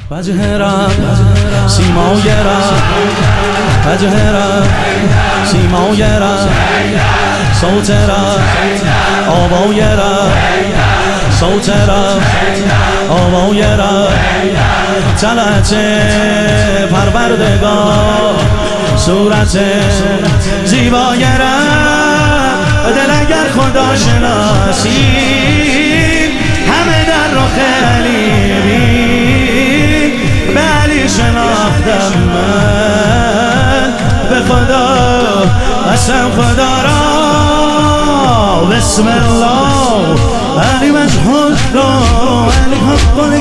وجه رب سیمای رب، وجه رب سیمای رب، صوت رب آوای رب، صوت رب آوای رب، طلعت پروردگار، صورت زیبای رب. دل اگر خدا شناسی همه در رخ علی بین، به علی شناختم من به خدا قسم خدا را. بسم الله علی مجهول علی حق